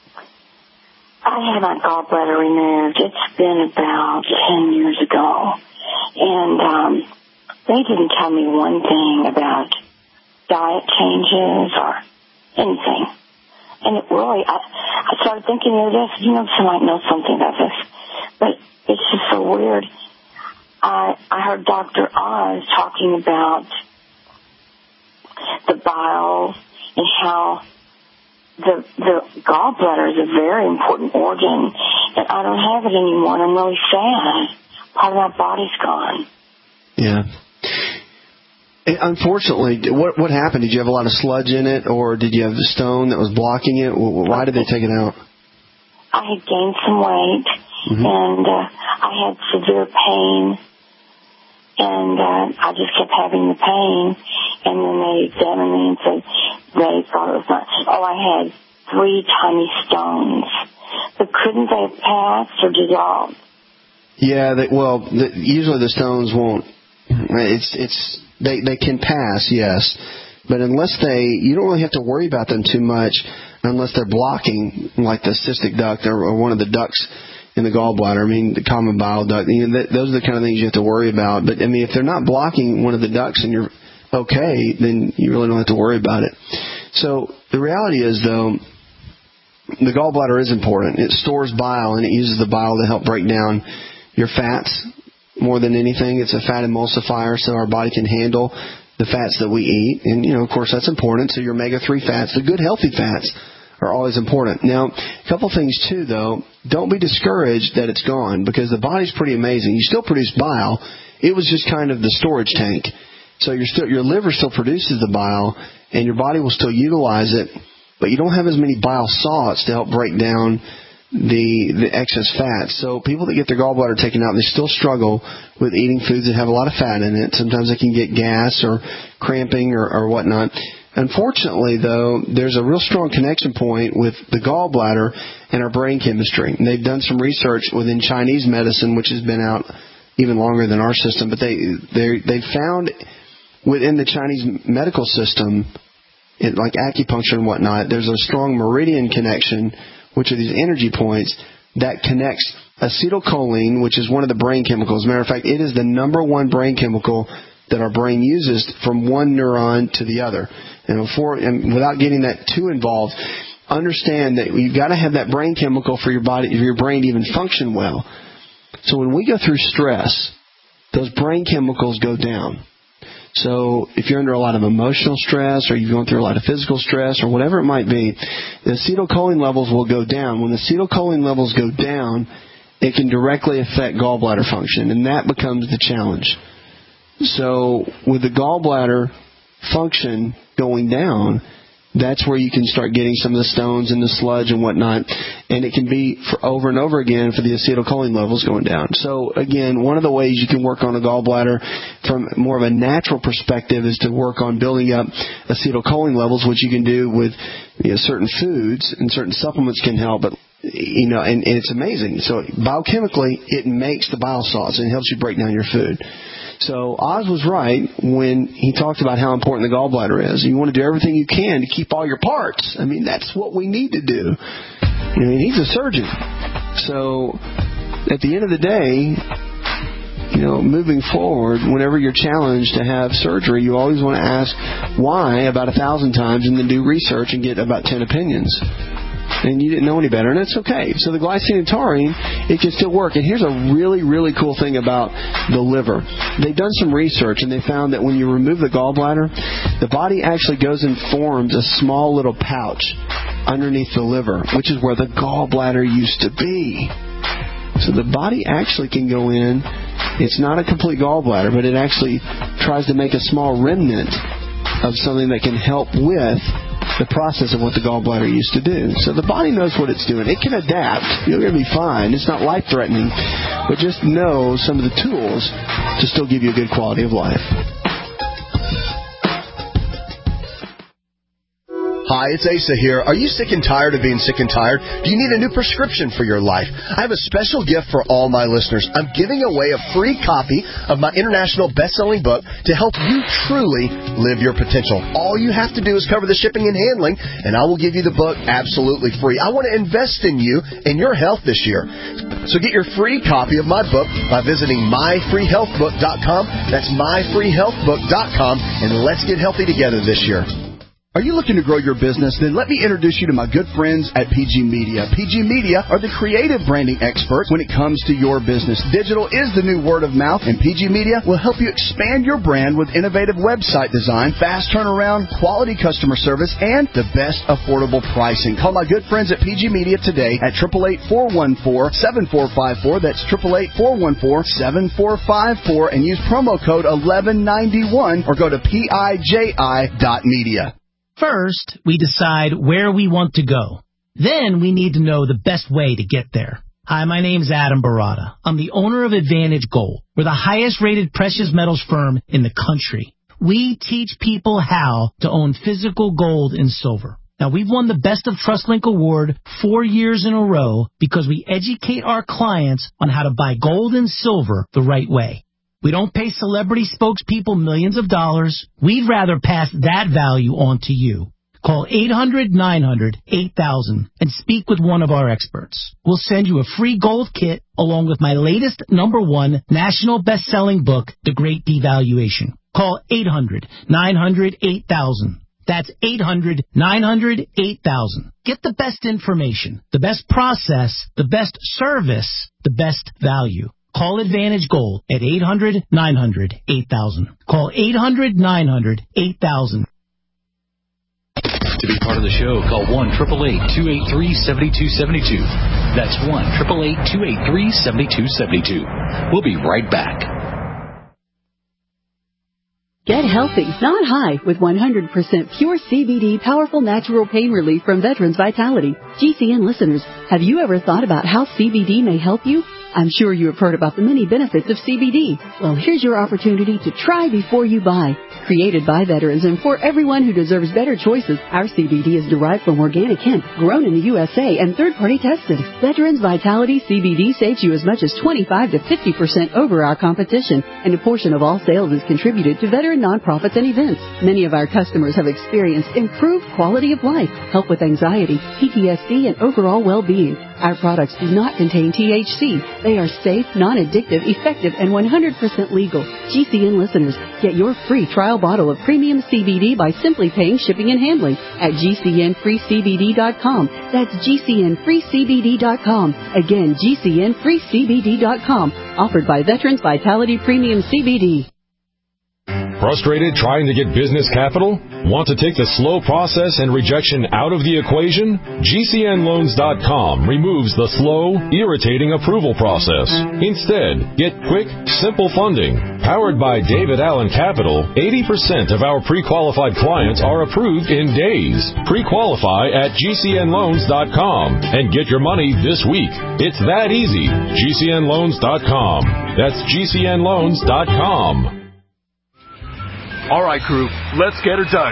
P: I had my gallbladder removed. It's been about ten years ago. And um, they didn't tell me one thing about diet changes or anything. And it really, I, I started thinking of this, you know, somebody knows something about this. But it's just so weird. I, I heard Doctor Oz talking about the bile and how the the gallbladder is a very important organ, and I don't have it anymore, and I'm really sad. Part of my body's gone.
B: Yeah. Unfortunately, what what happened? Did you have a lot of sludge in it, or did you have the stone that was blocking it? Why did they take it out?
P: I had gained some weight, mm-hmm. and uh, I had severe pain, and uh, I just kept having the pain. And then they examined me and said they thought it was not. Oh, I had three tiny stones, but couldn't they have passed or dissolved?
B: Yeah, they, well, the, usually the stones won't. It's it's. They they can pass, yes, but unless they, you don't really have to worry about them too much unless they're blocking, like the cystic duct or, or one of the ducts in the gallbladder. I mean, the common bile duct. You know, that, those are the kind of things you have to worry about. But I mean, if they're not blocking one of the ducts and you're okay, then you really don't have to worry about it. So the reality is, though, the gallbladder is important. It stores bile and it uses the bile to help break down your fats. More than anything, it's a fat emulsifier, so our body can handle the fats that we eat. And, you know, of course, that's important. So your omega three fats, the good healthy fats, are always important. Now, a couple things, too, though. Don't be discouraged that it's gone, because the body's pretty amazing. You still produce bile. It was just kind of the storage tank. So your still, your liver still produces the bile, and your body will still utilize it, but you don't have as many bile salts to help break down the the excess fat. So people that get their gallbladder taken out, they still struggle with eating foods that have a lot of fat in it. Sometimes they can get gas or cramping or, or whatnot. Unfortunately, though, there's a real strong connection point with the gallbladder and our brain chemistry. And they've done some research within Chinese medicine, which has been out even longer than our system, but they they they found within the Chinese medical system, it, like acupuncture and whatnot, there's a strong meridian connection, which are these energy points that connects acetylcholine, which is one of the brain chemicals. As a matter of fact, it is the number one brain chemical that our brain uses from one neuron to the other. And, before, and without getting that too involved, understand that you've got to have that brain chemical for your body, for your brain to even function well. So when we go through stress, those brain chemicals go down. So if you're under a lot of emotional stress or you're going through a lot of physical stress or whatever it might be, the acetylcholine levels will go down. When the acetylcholine levels go down, it can directly affect gallbladder function, and that becomes the challenge. So with the gallbladder function going down, that's where you can start getting some of the stones and the sludge and whatnot. And it can be for over and over again for the acetylcholine levels going down. So, again, one of the ways you can work on a gallbladder from more of a natural perspective is to work on building up acetylcholine levels, which you can do with you know, certain foods, and certain supplements can help. But, you know, and, and it's amazing. So, biochemically, it makes the bile salts and helps you break down your food. So Oz was right when he talked about how important the gallbladder is. You want to do everything you can to keep all your parts. I mean, that's what we need to do. I mean, he's a surgeon. So at the end of the day, you know, moving forward, whenever you're challenged to have surgery, you always want to ask why about a thousand times and then do research and get about ten opinions. And you didn't know any better, and it's okay. So the glycine and taurine, it can still work. And here's a really, really cool thing about the liver. They've done some research, and they found that when you remove the gallbladder, the body actually goes and forms a small little pouch underneath the liver, which is where the gallbladder used to be. So the body actually can go in. It's not a complete gallbladder, but it actually tries to make a small remnant of something that can help with the process of what the gallbladder used to do. So the body knows what it's doing. It can adapt. You're going to be fine. It's not life-threatening, but just know some of the tools to still give you a good quality of life.
K: Hi, it's Asa here. Are you sick and tired of being sick and tired? Do you need a new prescription for your life? I have a special gift for all my listeners. I'm giving away a free copy of my international best-selling book to help you truly live your potential. All you have to do is cover the shipping and handling, and I will give you the book absolutely free. I want to invest in you and your health this year. So get your free copy of my book by visiting my free health book dot com. That's my free health book dot com, and let's get healthy together this year. Are you looking to grow your business? Then let me introduce you to my good friends at P G Media. P G Media are the creative branding experts when it comes to your business. Digital is the new word of mouth, and P G Media will help you expand your brand with innovative website design, fast turnaround, quality customer service, and the best affordable pricing. Call my good friends at P G Media today at eight eight eight, four one four, seven four five four. That's eight eight eight, four one four, seven four five four, and use promo code eleven ninety-one or go to P I J I dot media.
Q: First, we decide where we want to go. Then we need to know the best way to get there. Hi, my name is Adam Barada. I'm the owner of Advantage Gold. We're the highest-rated precious metals firm in the country. We teach people how to own physical gold and silver. Now, we've won the Best of TrustLink Award four years in a row because we educate our clients on how to buy gold and silver the right way. We don't pay celebrity spokespeople millions of dollars. We'd rather pass that value on to you. Call eight hundred, nine hundred, eight thousand and speak with one of our experts. We'll send you a free gold kit along with my latest number one national best-selling book, The Great Devaluation. Call eight hundred, nine hundred, eight thousand. That's eight hundred, nine hundred, eight thousand. Get the best information, the best process, the best service, the best value. Call Advantage Gold at eight hundred, nine hundred, eight thousand. Call eight hundred, nine hundred, eight thousand.
I: To be part of the show, call one eight eight eight, two eight three, seven two seven two. That's one eight eight eight, two eight three, seven two seven two. We'll be right back.
R: Get healthy, not high, with one hundred percent pure C B D powerful natural pain relief from Veterans Vitality. G C N listeners, have you ever thought about how C B D may help you? I'm sure you have heard about the many benefits of C B D. Well, here's your opportunity to try before you buy. Created by veterans and for everyone who deserves better choices, our C B D is derived from organic hemp, grown in the U S A, and third-party tested. Veterans Vitality C B D saves you as much as twenty-five to fifty percent over our competition, and a portion of all sales is contributed to veteran nonprofits and events. Many of our customers have experienced improved quality of life, help with anxiety, P T S D, and overall well-being. Our products do not contain T H C. They are safe, non-addictive, effective, and one hundred percent legal. G C N listeners, get your free trial bottle of premium C B D by simply paying shipping and handling at G C N free C B D dot com. That's G C N free C B D dot com. Again, G C N free C B D dot com. Offered by Veterans Vitality Premium C B D.
S: Frustrated trying to get business capital? Want to take the slow process and rejection out of the equation? G C N loans dot com removes the slow, irritating approval process. Instead, get quick, simple funding. Powered by David Allen Capital, eighty percent of our pre-qualified clients are approved in days. Pre-qualify at G C N loans dot com and get your money this week. It's that easy. G C N loans dot com. That's G C N loans dot com.
T: All right, crew, let's get her dug.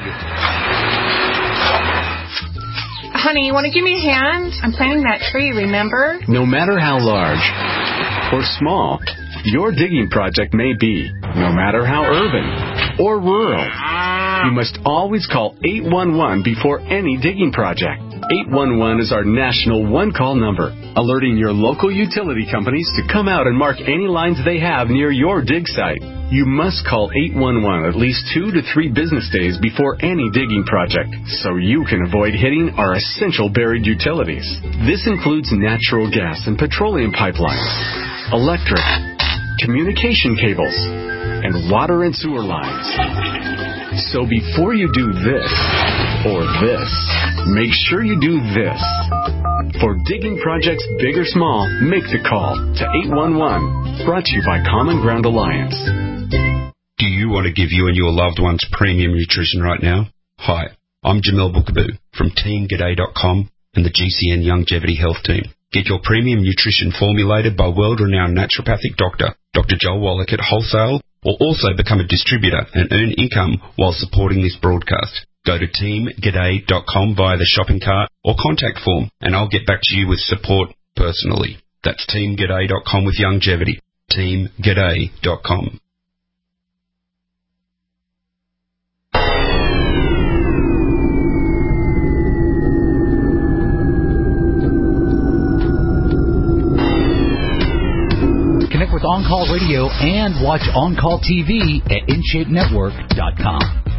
U: Honey, you want to give me a hand? I'm planting that tree, remember?
V: No matter how large or small your digging project may be, no matter how urban or rural, you must always call eight one one before any digging project. eight one one is our national one-call number, alerting your local utility companies to come out and mark any lines they have near your dig site. You must call eight one one at least two to three business days before any digging project, so you can avoid hitting our essential buried utilities. This includes natural gas and petroleum pipelines, electric, communication cables, and water and sewer lines. So before you do this or this, make sure you do this. For digging projects big or small, make the call to eight one one. Brought to you by Common Ground Alliance.
C: Do you want to give you and your loved ones premium nutrition right now? Hi, I'm Jamel Bookaboo from team g'day dot com and the G C N Longevity Health Team. Get your premium nutrition formulated by world-renowned naturopathic doctor, Doctor Joel Wallach at wholesale, or also become a distributor and earn income while supporting this broadcast. Go to team g'day dot com via the shopping cart or contact form, and I'll get back to you with support personally. That's team g'day dot com with longevity. team g'day dot com.
I: Connect with On Call Radio and watch On Call T V at in shape network dot com.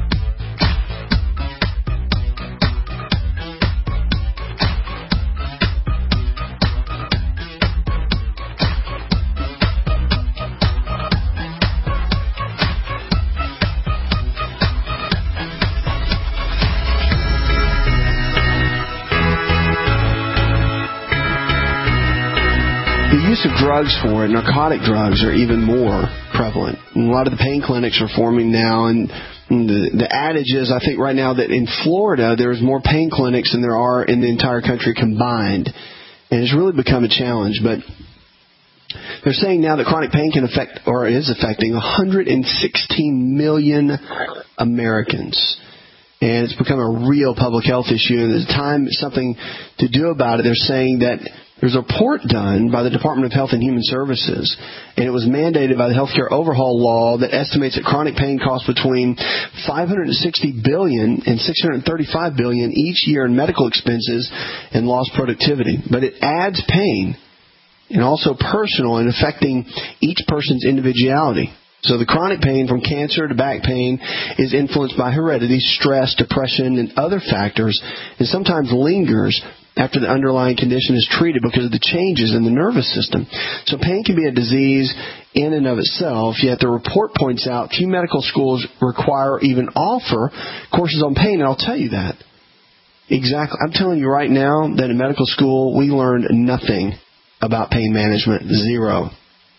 B: The use of drugs for it, narcotic drugs, are even more prevalent. And a lot of the pain clinics are forming now, and the, the adage is, I think right now, that in Florida there's more pain clinics than there are in the entire country combined. And it's really become a challenge. But they're saying now that chronic pain can affect, or is affecting, one hundred sixteen million Americans. And it's become a real public health issue. And there's time something to do about it. They're saying that there's a report done by the Department of Health and Human Services, and it was mandated by the Healthcare Overhaul Law that estimates that chronic pain costs between five hundred sixty billion dollars and six hundred thirty-five billion dollars each year in medical expenses and lost productivity. But it adds pain, and also personal, and affecting each person's individuality. So the chronic pain from cancer to back pain is influenced by heredity, stress, depression, and other factors, and sometimes lingers after the underlying condition is treated because of the changes in the nervous system. So pain can be a disease in and of itself, yet the report points out few medical schools require or even offer courses on pain, and I'll tell you that. Exactly. I'm telling you right now that in medical school we learned nothing about pain management. Zero.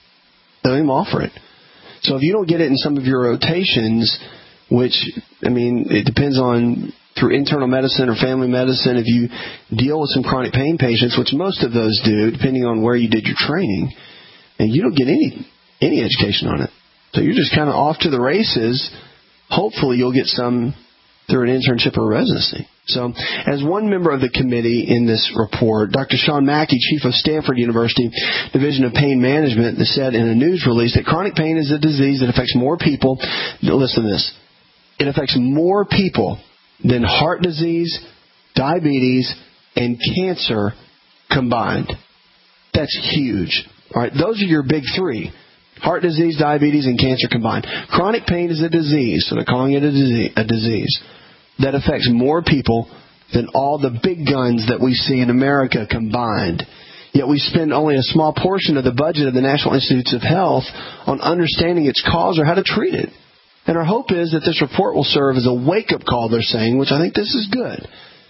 B: They don't even offer it. So if you don't get it in some of your rotations, which, I mean, it depends on through internal medicine or family medicine, if you deal with some chronic pain patients, which most of those do, depending on where you did your training, and you don't get any any education on it. So you're just kind of off to the races. Hopefully you'll get some through an internship or a residency. So as one member of the committee in this report, Doctor Sean Mackey, chief of Stanford University Division of Pain Management, said in a news release that chronic pain is a disease that affects more people. Listen to this. It affects more people than heart disease, diabetes, and cancer combined. That's huge. All right, those are your big three. Heart disease, diabetes, and cancer combined. Chronic pain is a disease, so they're calling it a disease, a disease that affects more people than all the big guns that we see in America combined. Yet we spend only a small portion of the budget of the National Institutes of Health on understanding its cause or how to treat it. And our hope is that this report will serve as a wake-up call, they're saying, which I think this is good,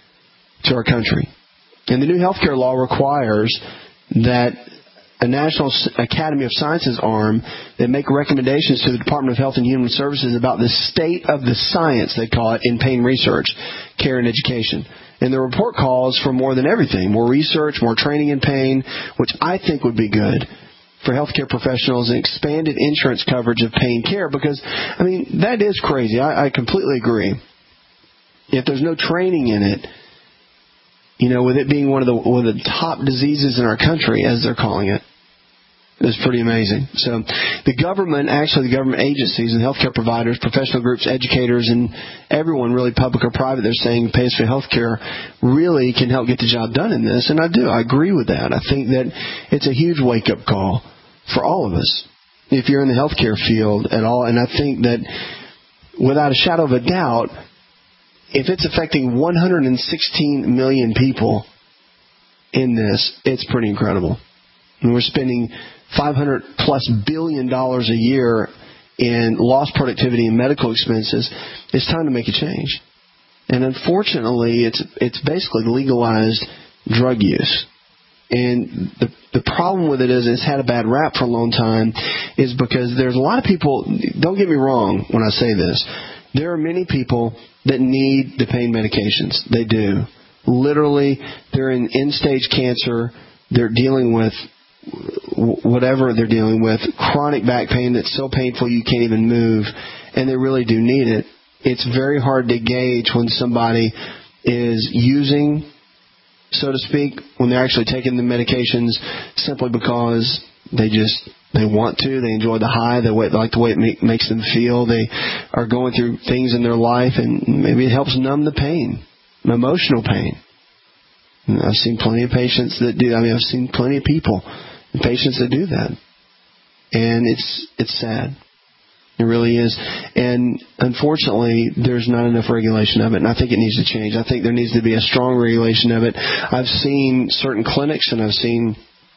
B: to our country. And the new healthcare law requires that a National Academy of Sciences arm that make recommendations to the Department of Health and Human Services about the state of the science, they call it, in pain research, care, and education. And the report calls for more than everything, more research, more training in pain, which I think would be good for healthcare professionals, and expanded insurance coverage of pain care, because, I mean, that is crazy. I, I completely agree. If there's no training in it, you know, with it being one of the one of the top diseases in our country, as they're calling it, it's pretty amazing. So the government, actually the government agencies and healthcare providers, professional groups, educators, and everyone, really public or private, they're saying pays for healthcare really can help get the job done in this. And I do. I agree with that. I think that it's a huge wake-up call for all of us if you're in the healthcare field at all. And I think that without a shadow of a doubt, if it's affecting one hundred sixteen million people in this, it's pretty incredible. And we're spending five hundred plus billion dollars a year in lost productivity and medical expenses. It's time to make a change. And unfortunately, it's it's basically legalized drug use. And the the problem with it is it's had a bad rap for a long time is because there's a lot of people, don't get me wrong when I say this, there are many people that need the pain medications. They do. Literally, they're in end-stage cancer. They're dealing with whatever they're dealing with, chronic back pain that's so painful you can't even move, and they really do need it. It's very hard to gauge when somebody is using, so to speak, when they're actually taking the medications simply because they just they want to, they enjoy the high, they like the way it make, makes them feel, they are going through things in their life, and maybe it helps numb the pain, emotional pain. And I've seen plenty of patients that do. I mean, I've seen plenty of people, patients that do that, and it's it's sad. It really is. And unfortunately, there's not enough regulation of it, and I think it needs to change. I think there needs to be a strong regulation of it. I've seen certain clinics and I've seen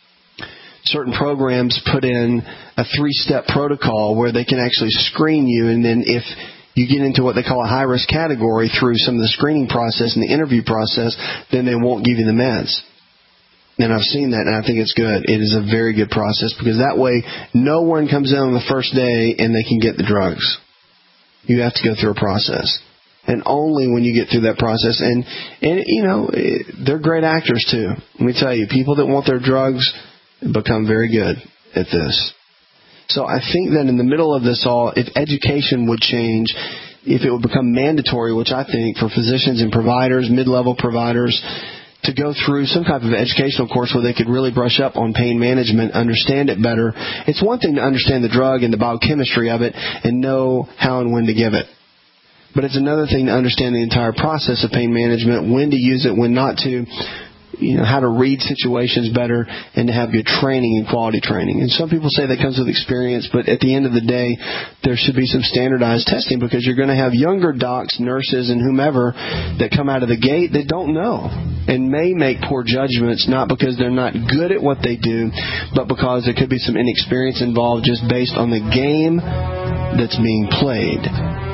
B: certain programs put in a three-step protocol where they can actually screen you, and then if you get into what they call a high-risk category through some of the screening process and the interview process, then they won't give you the meds. And I've seen that, and I think it's good. It is a very good process because that way no one comes in on the first day and they can get the drugs. You have to go through a process. And only when you get through that process. And, and you know, they're great actors, too. Let me tell you, people that want their drugs become very good at this. So I think that in the middle of this all, if education would change, if it would become mandatory, which I think for physicians and providers, mid-level providers, to go through some type of educational course where they could really brush up on pain management, understand it better. It's one thing to understand the drug and the biochemistry of it and know how and when to give it. But it's another thing to understand the entire process of pain management, when to use it, when not to, you know, how to read situations better, and to have good training and quality training. And some people say that comes with experience, but at the end of the day, there should be some standardized testing because you're going to have younger docs, nurses, and whomever that come out of the gate that don't know and may make poor judgments, not because they're not good at what they do, but because there could be some inexperience involved just based on the game that's being played.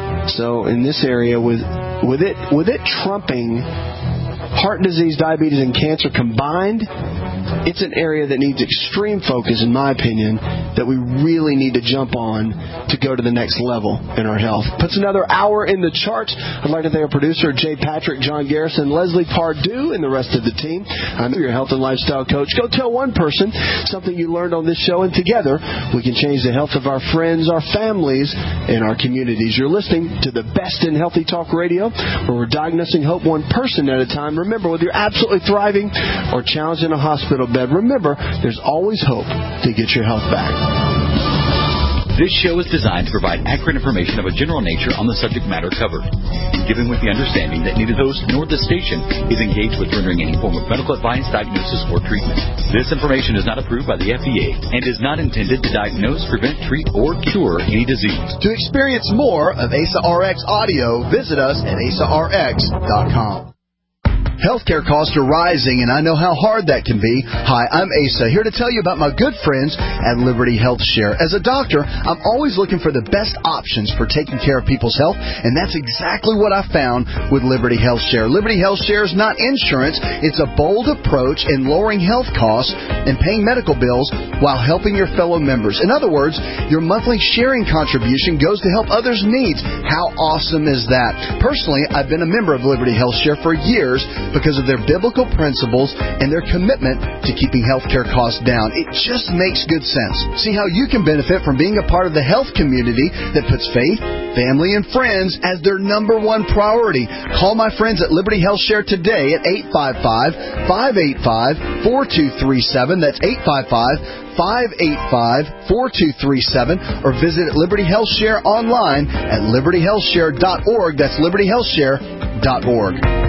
B: So in this area, with with it with it trumping heart disease, diabetes, and cancer combined, it's an area that needs extreme focus, in my opinion, that we really need to jump on to go to the next level in our health. Puts another hour in the charts. I'd like to thank our producer, Jay Patrick, John Garrison, Leslie Pardue, and the rest of the team. I'm your health and lifestyle coach. Go tell one person something you learned on this show, and together we can change the health of our friends, our families, and our communities. You're listening to the best in Healthy Talk Radio, where we're diagnosing hope one person at a time. Remember, whether you're absolutely thriving or challenged in a hospital bed, remember, there's always hope to get your health back.
I: This show is designed to provide accurate information of a general nature on the subject matter covered, given with the understanding that neither host nor the station is engaged with rendering any form of medical advice, diagnosis, or treatment. This information is not approved by the F D A and is not intended to diagnose, prevent, treat, or cure any disease.
K: To experience more of A S A R X audio, visit us at A S A R X dot com. Healthcare costs are rising, and I know how hard that can be. Hi, I'm Asa, here to tell you about my good friends at Liberty Health Share. As a doctor, I'm always looking for the best options for taking care of people's health, and that's exactly what I found with Liberty Health Share. Liberty Health Share is not insurance. It's a bold approach in lowering health costs and paying medical bills while helping your fellow members. In other words, your monthly sharing contribution goes to help others' needs. How awesome is that? Personally, I've been a member of Liberty Health Share for years because of their biblical principles and their commitment to keeping healthcare costs down. It just makes good sense. See how you can benefit from being a part of the health community that puts faith, family, and friends as their number one priority. Call my friends at Liberty Health Share today at eight five five, five eight five, four two three seven. That's eight five five, five eight five, four two three seven, or visit Liberty Health Share online at liberty health share dot org. That's liberty health share dot org.